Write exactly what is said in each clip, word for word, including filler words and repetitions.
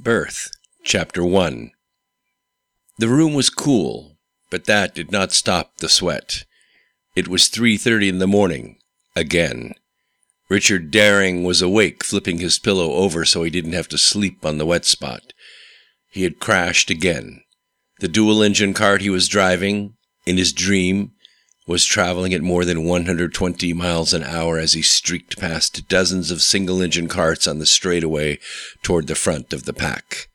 Birth, Chapter one. The room was cool, but that did not stop the sweat. It was three thirty in the morning, again. Richard Daring was awake, flipping his pillow over so he didn't have to sleep on the wet spot. He had crashed again. The dual-engine cart he was driving, in his dream, was traveling at more than one hundred twenty miles an hour as he streaked past dozens of single-engine carts on the straightaway toward the front of the pack.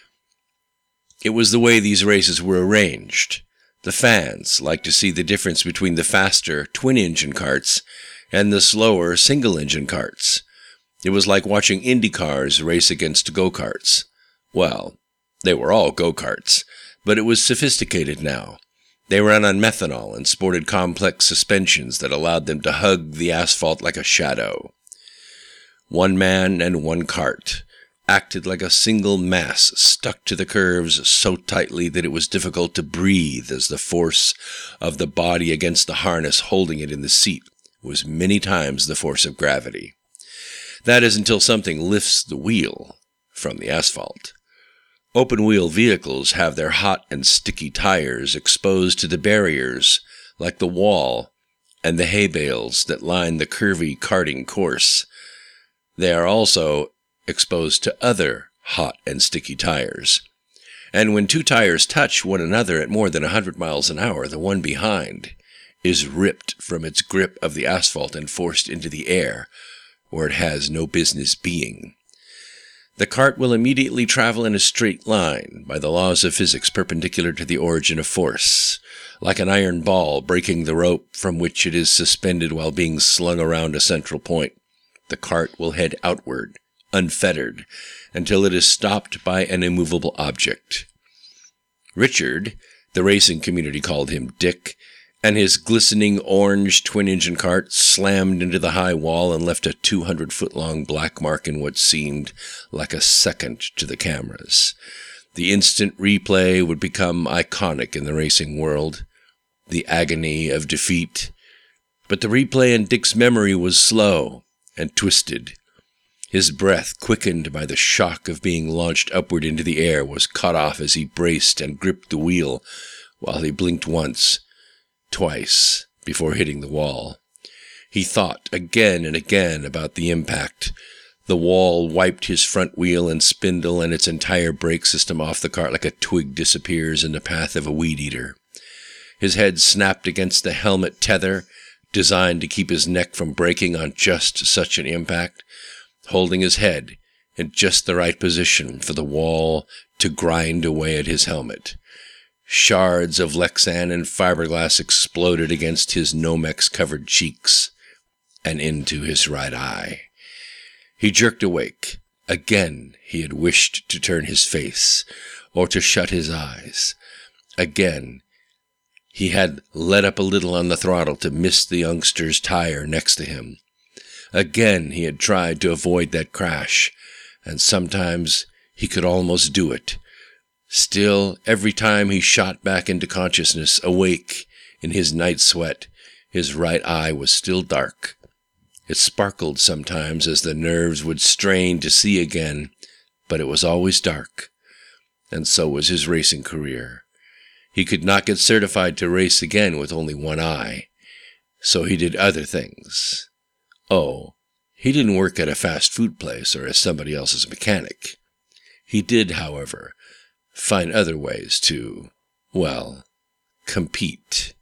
It was the way these races were arranged. The fans liked to see the difference between the faster twin-engine carts and the slower single-engine carts. It was like watching Indy cars race against go-karts. Well, they were all go-karts, but it was sophisticated now. They ran on methanol and sported complex suspensions that allowed them to hug the asphalt like a shadow. One man and one cart acted like a single mass stuck to the curves so tightly that it was difficult to breathe as the force of the body against the harness holding it in the seat was many times the force of gravity. That is until something lifts the wheel from the asphalt. Open-wheel vehicles have their hot and sticky tires exposed to the barriers, like the wall and the hay bales that line the curvy karting course. They are also exposed to other hot and sticky tires. And when two tires touch one another at more than one hundred miles an hour, the one behind is ripped from its grip of the asphalt and forced into the air, where it has no business being. The cart will immediately travel in a straight line by the laws of physics perpendicular to the origin of force, like an iron ball breaking the rope from which it is suspended while being slung around a central point. The cart will head outward, unfettered, until it is stopped by an immovable object. Richard, the racing community called him Dick, and his glistening orange twin-engine cart slammed into the high wall and left a two hundred foot long black mark in what seemed like a second to the cameras. The instant replay would become iconic in the racing world, the agony of defeat. But the replay in Dick's memory was slow and twisted. His breath, quickened by the shock of being launched upward into the air, was cut off as he braced and gripped the wheel while he blinked once, twice, before hitting the wall. He thought again and again about the impact. The wall wiped his front wheel and spindle and its entire brake system off the cart like a twig disappears in the path of a weed-eater. His head snapped against the helmet tether, designed to keep his neck from breaking on just such an impact, holding his head in just the right position for the wall to grind away at his helmet. Shards of Lexan and fiberglass exploded against his Nomex-covered cheeks and into his right eye. He jerked awake. Again he had wished to turn his face, or to shut his eyes. Again he had let up a little on the throttle to miss the youngster's tire next to him. Again he had tried to avoid that crash, and sometimes he could almost do it. Still, every time he shot back into consciousness, awake in his night sweat, his right eye was still dark. It sparkled sometimes as the nerves would strain to see again, but it was always dark. And so was his racing career. He could not get certified to race again with only one eye, so he did other things. Oh, he didn't work at a fast food place or as somebody else's mechanic. He did, however, find other ways to, well, compete.